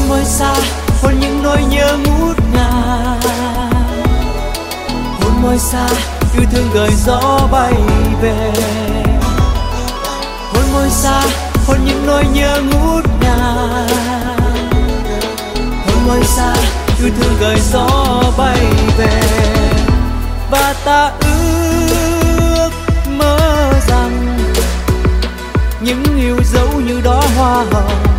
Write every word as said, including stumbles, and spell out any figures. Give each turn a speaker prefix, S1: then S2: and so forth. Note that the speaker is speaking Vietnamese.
S1: môi xa, hôn những nỗi nhớ ngút ngàn. Hôn môi xa, yêu thương gợi gió bay về. Hôn môi xa, hôn những nỗi nhớ ngút ngàn. Hôn môi xa, yêu thương gợi gió bay về. Và ta ước mơ rằng những yêu dấu như đóa hoa hồng